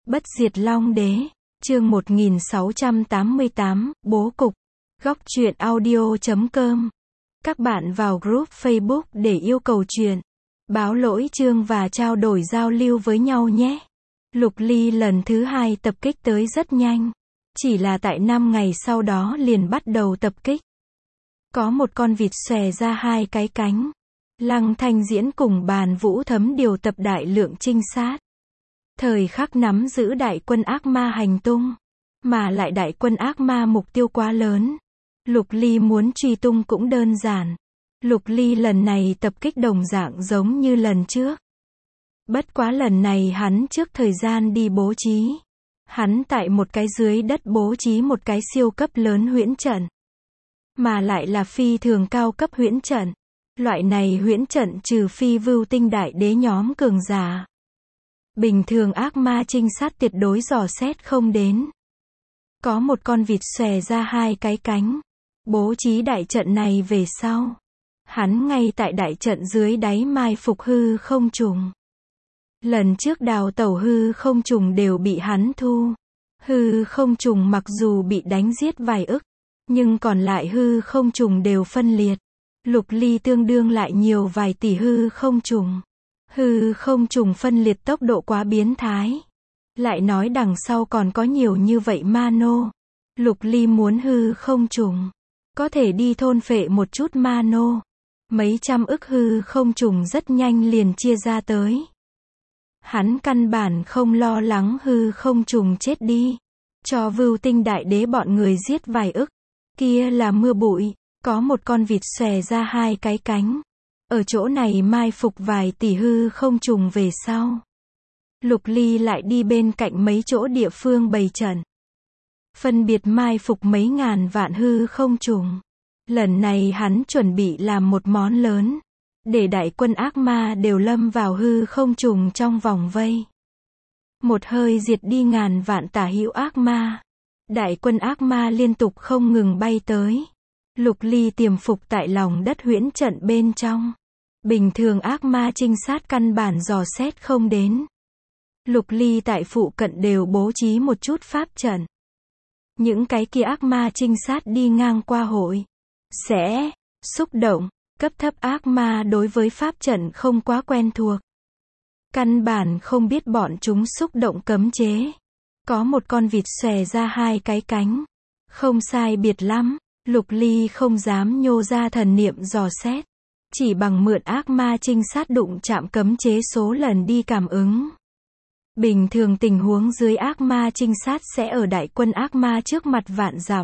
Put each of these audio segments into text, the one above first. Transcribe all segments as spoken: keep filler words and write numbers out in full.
Bất diệt Long Đế, chương một nghìn sáu trăm tám mươi tám, bố cục. Góc truyện audio chấm com. Các bạn vào group Facebook để yêu cầu truyện, báo lỗi chương và trao đổi giao lưu với nhau nhé. Lục Ly lần thứ hai tập kích tới rất nhanh. Chỉ là tại năm ngày sau đó liền bắt đầu tập kích. Có một con vịt xòe ra hai cái cánh. Lăng Thanh Diễn cùng Bàn Vũ Thấm điều tập đại lượng trinh sát. Thời khắc nắm giữ đại quân ác ma hành tung. Mà lại đại quân ác ma mục tiêu quá lớn. Lục Ly muốn truy tung cũng đơn giản. Lục Ly lần này tập kích đồng dạng giống như lần trước. Bất quá lần này hắn trước thời gian đi bố trí. Hắn tại một cái dưới đất bố trí một cái siêu cấp lớn huyễn trận. Mà lại là phi thường cao cấp huyễn trận. Loại này huyễn trận trừ phi vưu tinh đại đế nhóm cường giả. Bình thường ác ma trinh sát tuyệt đối dò xét không đến. Có một con vịt xòe ra hai cái cánh. Bố trí đại trận này về sau. Hắn ngay tại đại trận dưới đáy mai phục hư không trùng. Lần trước đào tẩu hư không trùng đều bị hắn thu. Hư không trùng mặc dù bị đánh giết vài ức. Nhưng còn lại hư không trùng đều phân liệt. Lục Ly tương đương lại nhiều vài tỷ hư không trùng. Hư không trùng phân liệt tốc độ quá biến thái. Lại nói đằng sau còn có nhiều như vậy ma nô. Lục Ly muốn hư không trùng. Có thể đi thôn phệ một chút ma nô. Mấy trăm ức hư không trùng rất nhanh liền chia ra tới. Hắn căn bản không lo lắng hư không trùng chết đi. Cho vưu tinh đại đế bọn người giết vài ức. Kia là mưa bụi. Có một con vịt xòe ra hai cái cánh. Ở chỗ này mai phục vài tỷ hư không trùng về sau. Lục Ly lại đi bên cạnh mấy chỗ địa phương bày trận. Phân biệt mai phục mấy ngàn vạn hư không trùng. Lần này hắn chuẩn bị làm một món lớn. Để đại quân ác ma đều lâm vào hư không trùng trong vòng vây. Một hơi diệt đi ngàn vạn tả hữu ác ma. Đại quân ác ma liên tục không ngừng bay tới. Lục Ly tiềm phục tại lòng đất huyễn trận bên trong. Bình thường ác ma trinh sát căn bản dò xét không đến. Lục Ly tại phụ cận đều bố trí một chút pháp trận. Những cái kia ác ma trinh sát đi ngang qua hội. Sẽ xúc động. Cấp thấp ác ma đối với pháp trận không quá quen thuộc. Căn bản không biết bọn chúng xúc động cấm chế. Có một con vịt xòe ra hai cái cánh. Không sai biệt lắm. Lục Ly không dám nhô ra thần niệm dò xét. Chỉ bằng mượn ác ma trinh sát đụng chạm cấm chế số lần đi cảm ứng. Bình thường tình huống dưới ác ma trinh sát sẽ ở đại quân ác ma trước mặt vạn dặm.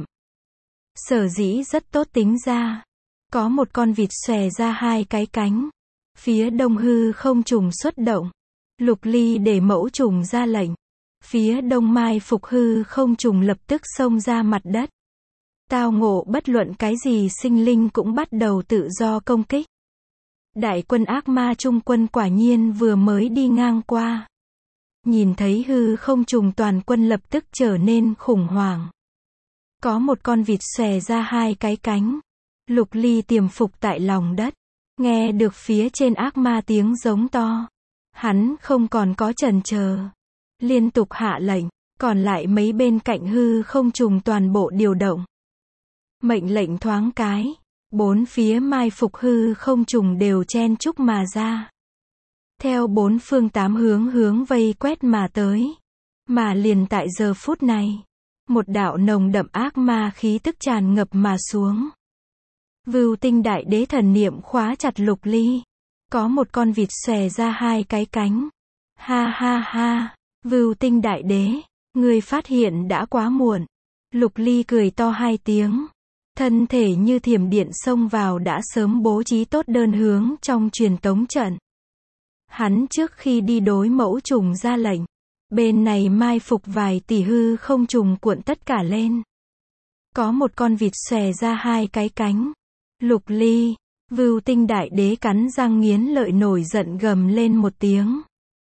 Sở dĩ rất tốt tính ra. Có một con vịt xòe ra hai cái cánh. Phía đông hư không trùng xuất động. Lục Ly để mẫu trùng ra lệnh. Phía đông mai phục hư không trùng lập tức xông ra mặt đất. Tao ngộ bất luận cái gì sinh linh cũng bắt đầu tự do công kích. Đại quân ác ma trung quân quả nhiên vừa mới đi ngang qua. Nhìn thấy hư không trùng toàn quân lập tức trở nên khủng hoảng. Có một con vịt xòe ra hai cái cánh. Lục Ly tiềm phục tại lòng đất. Nghe được phía trên ác ma tiếng giống to. Hắn không còn có chần chờ. Liên tục hạ lệnh. Còn lại mấy bên cạnh hư không trùng toàn bộ điều động. Mệnh lệnh thoáng cái. Bốn phía mai phục hư không trùng đều chen chúc mà ra. Theo bốn phương tám hướng hướng vây quét mà tới. Mà liền tại giờ phút này. Một đạo nồng đậm ác ma khí tức tràn ngập mà xuống. Vưu tinh đại đế thần niệm khóa chặt Lục Ly. Có một con vịt xòe ra hai cái cánh. Ha ha ha. Vưu tinh đại đế. Người phát hiện đã quá muộn. Lục Ly cười to hai tiếng. Thân thể như thiểm điện xông vào đã sớm bố trí tốt đơn hướng trong truyền tống trận. Hắn trước khi đi đối mẫu trùng ra lệnh. Bên này mai phục vài tỷ hư không trùng cuộn tất cả lên. Có một con vịt xòe ra hai cái cánh. Lục Ly, Vưu tinh đại đế cắn răng nghiến lợi nổi giận gầm lên một tiếng.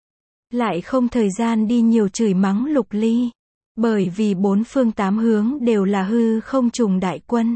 Lại không thời gian đi nhiều chửi mắng Lục Ly. Bởi vì bốn phương tám hướng đều là hư không trùng đại quân.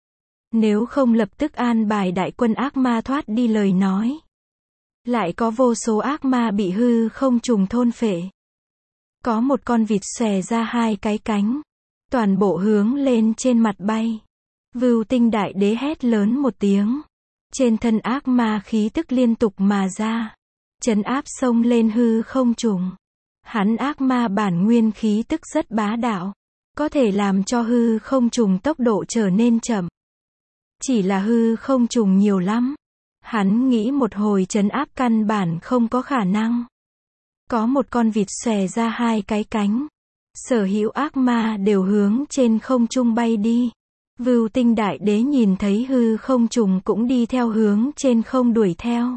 Nếu không lập tức an bài đại quân ác ma thoát đi lời nói. Lại có vô số ác ma bị hư không trùng thôn phệ. Có một con vịt xòe ra hai cái cánh, toàn bộ hướng lên trên mặt bay. Vưu Tinh Đại Đế hét lớn một tiếng. Trên thân ác ma khí tức liên tục mà ra, trấn áp xông lên hư không trùng. Hắn ác ma bản nguyên khí tức rất bá đạo, có thể làm cho hư không trùng tốc độ trở nên chậm. Chỉ là hư không trùng nhiều lắm. Hắn nghĩ một hồi trấn áp căn bản không có khả năng. Có một con vịt xòe ra hai cái cánh. Sở hữu ác ma đều hướng trên không trung bay đi. Vưu Tinh Đại Đế nhìn thấy hư không trùng cũng đi theo hướng trên không đuổi theo.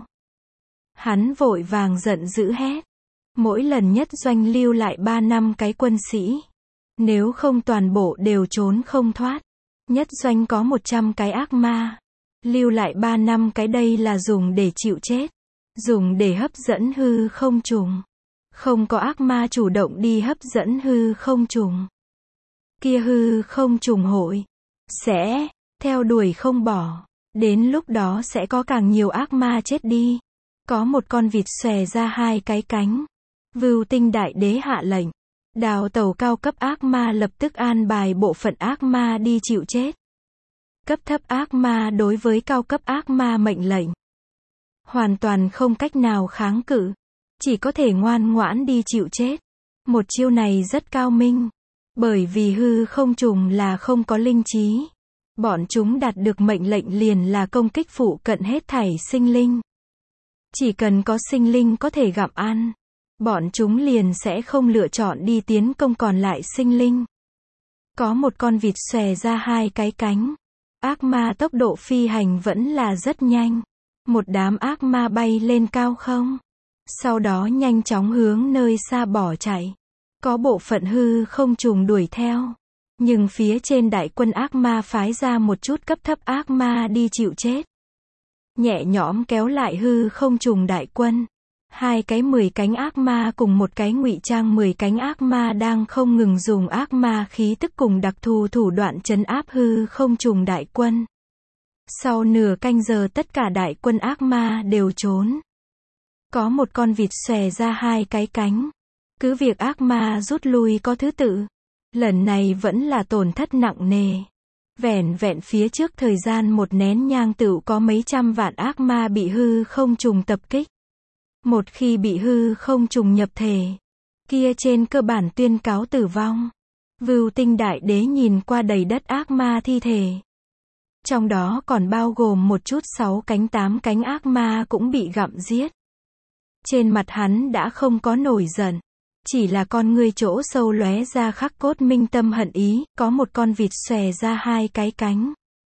Hắn vội vàng giận dữ hét. Mỗi lần nhất doanh lưu lại ba năm cái quân sĩ. Nếu không toàn bộ đều trốn không thoát. Nhất doanh có một trăm cái ác ma. Lưu lại ba năm cái đây là dùng để chịu chết. Dùng để hấp dẫn hư không trùng. Không có ác ma chủ động đi hấp dẫn hư không trùng. Kia hư không trùng hội sẽ theo đuổi không bỏ. Đến lúc đó sẽ có càng nhiều ác ma chết đi. Có một con vịt xòe ra hai cái cánh. Vưu Tinh Đại Đế hạ lệnh. Đào tàu cao cấp ác ma lập tức an bài bộ phận ác ma đi chịu chết. Cấp thấp ác ma đối với cao cấp ác ma mệnh lệnh. Hoàn toàn không cách nào kháng cự. Chỉ có thể ngoan ngoãn đi chịu chết. Một chiêu này rất cao minh. Bởi vì hư không trùng là không có linh trí. Bọn chúng đạt được mệnh lệnh liền là công kích phụ cận hết thảy sinh linh. Chỉ cần có sinh linh có thể gặm ăn. Bọn chúng liền sẽ không lựa chọn đi tiến công còn lại sinh linh. Có một con vịt xòe ra hai cái cánh. Ác ma tốc độ phi hành vẫn là rất nhanh. Một đám ác ma bay lên cao không. Sau đó nhanh chóng hướng nơi xa bỏ chạy. Có bộ phận hư không trùng đuổi theo. Nhưng phía trên đại quân ác ma phái ra một chút cấp thấp ác ma đi chịu chết. Nhẹ nhõm kéo lại hư không trùng đại quân. Hai cái mười cánh ác ma cùng một cái ngụy trang mười cánh ác ma đang không ngừng dùng ác ma khí tức cùng đặc thù thủ đoạn trấn áp hư không trùng đại quân. Sau nửa canh giờ tất cả đại quân ác ma đều trốn. Có một con vịt xòe ra hai cái cánh. Cứ việc ác ma rút lui có thứ tự. Lần này vẫn là tổn thất nặng nề. Vẻn vẹn phía trước thời gian một nén nhang tựu có mấy trăm vạn ác ma bị hư không trùng tập kích. Một khi bị hư không trùng nhập thể, kia trên cơ bản tuyên cáo tử vong. Vưu Tinh Đại Đế nhìn qua đầy đất ác ma thi thể. Trong đó còn bao gồm một chút sáu cánh tám cánh ác ma cũng bị gặm giết. Trên mặt hắn đã không có nổi giận. Chỉ là con ngươi chỗ sâu lóe ra khắc cốt minh tâm hận ý, có một con vịt xòe ra hai cái cánh.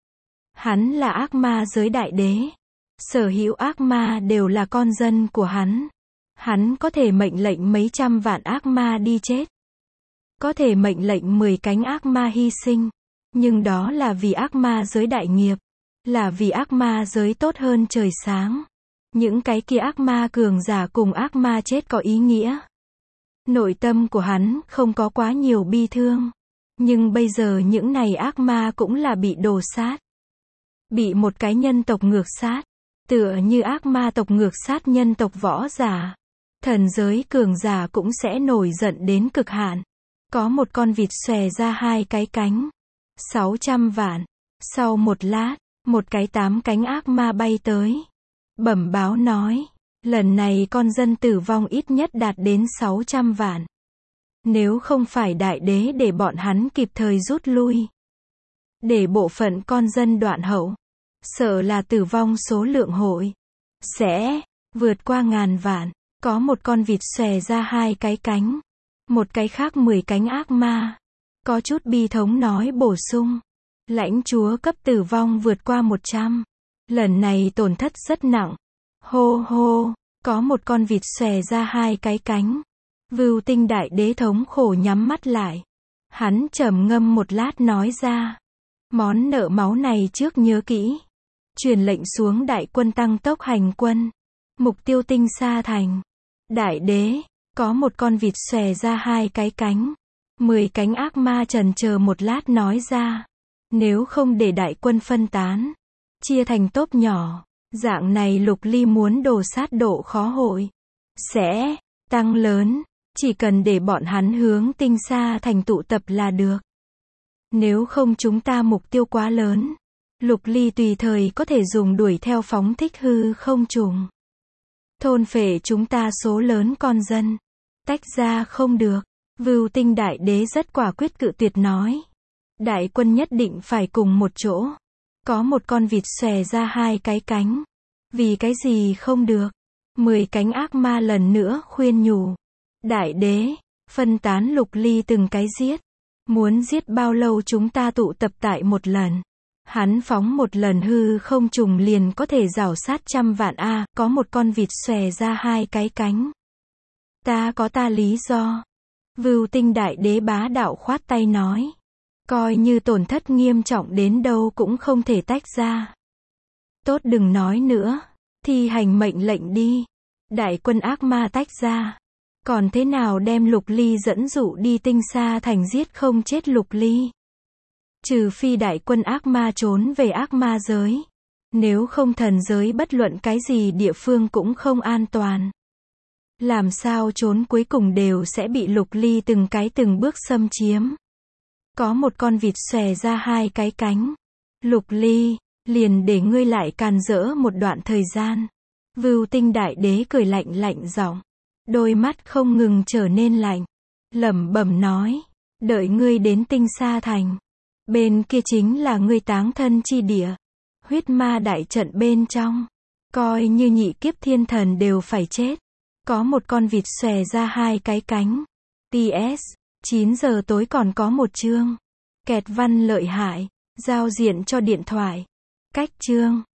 Hắn là ác ma giới đại đế. Sở hữu ác ma đều là con dân của hắn. Hắn có thể mệnh lệnh mấy trăm vạn ác ma đi chết. Có thể mệnh lệnh mười cánh ác ma hy sinh. Nhưng đó là vì ác ma giới đại nghiệp. Là vì ác ma giới tốt hơn trời sáng. Những cái kia ác ma cường giả cùng ác ma chết có ý nghĩa. Nội tâm của hắn không có quá nhiều bi thương. Nhưng bây giờ những này ác ma cũng là bị đồ sát. Bị một cái nhân tộc ngược sát. Tựa như ác ma tộc ngược sát nhân tộc võ giả. Thần giới cường giả cũng sẽ nổi giận đến cực hạn. Có một con vịt xòe ra hai cái cánh. sáu trăm vạn. Sau một lát, một cái tám cánh ác ma bay tới. Bẩm báo nói. Lần này con dân tử vong ít nhất đạt đến sáu trăm vạn. Nếu không phải đại đế để bọn hắn kịp thời rút lui. Để bộ phận con dân đoạn hậu. Sợ là tử vong số lượng hội. Sẽ vượt qua ngàn vạn. Có một con vịt xòe ra hai cái cánh. Một cái khác mười cánh ác ma. Có chút bi thống nói bổ sung. Lãnh chúa cấp tử vong vượt qua một trăm. Lần này tổn thất rất nặng. Hô hô, có một con vịt xòe ra hai cái cánh. Vưu Tinh Đại Đế thống khổ nhắm mắt lại. Hắn trầm ngâm một lát nói ra. Món nợ máu này trước nhớ kỹ. Truyền lệnh xuống đại quân tăng tốc hành quân. Mục tiêu Tinh Sa Thành. Đại đế, có một con vịt xòe ra hai cái cánh. Mười cánh ác ma trần chờ một lát nói ra. Nếu không để đại quân phân tán. Chia thành tốp nhỏ. Dạng này Lục Ly muốn đồ sát độ khó hội. Sẽ tăng lớn. Chỉ cần để bọn hắn hướng tinh xa thành tụ tập là được. Nếu không chúng ta mục tiêu quá lớn. Lục Ly tùy thời có thể dùng đuổi theo phóng thích hư không trùng. Thôn phệ chúng ta số lớn con dân. Tách ra không được. Vưu Tinh Đại Đế rất quả quyết cự tuyệt nói. Đại quân nhất định phải cùng một chỗ. Có một con vịt xòe ra hai cái cánh. Vì cái gì không được? Mười cánh ác ma lần nữa khuyên nhủ. Đại Đế, phân tán Lục Ly từng cái giết. Muốn giết bao lâu chúng ta tụ tập tại một lần. Hắn phóng một lần hư không trùng liền có thể rảo sát trăm vạn a, à, có một con vịt xòe ra hai cái cánh. Ta có ta lý do. Vưu Tinh Đại Đế bá đạo khoát tay nói. Coi như tổn thất nghiêm trọng đến đâu cũng không thể tách ra. Tốt đừng nói nữa. Thi hành mệnh lệnh đi. Đại quân ác ma tách ra. Còn thế nào đem Lục Ly dẫn dụ đi tinh xa thành giết không chết Lục Ly? Trừ phi đại quân ác ma trốn về ác ma giới. Nếu không thần giới bất luận cái gì địa phương cũng không an toàn. Làm sao trốn cuối cùng đều sẽ bị Lục Ly từng cái từng bước xâm chiếm. Có một con vịt xòe ra hai cái cánh. Lục Ly, liền để ngươi lại càn rỡ một đoạn thời gian. Vưu Tinh Đại Đế cười lạnh lạnh giọng. Đôi mắt không ngừng trở nên lạnh. Lẩm bẩm nói. Đợi ngươi đến tinh xa thành. Bên kia chính là ngươi táng thân chi địa. Huyết ma đại trận bên trong. Coi như nhị kiếp thiên thần đều phải chết. Có một con vịt xòe ra hai cái cánh. pê ét, chín giờ tối còn có một chương. Kẹt văn lợi hại. Giao diện cho điện thoại. Cách chương.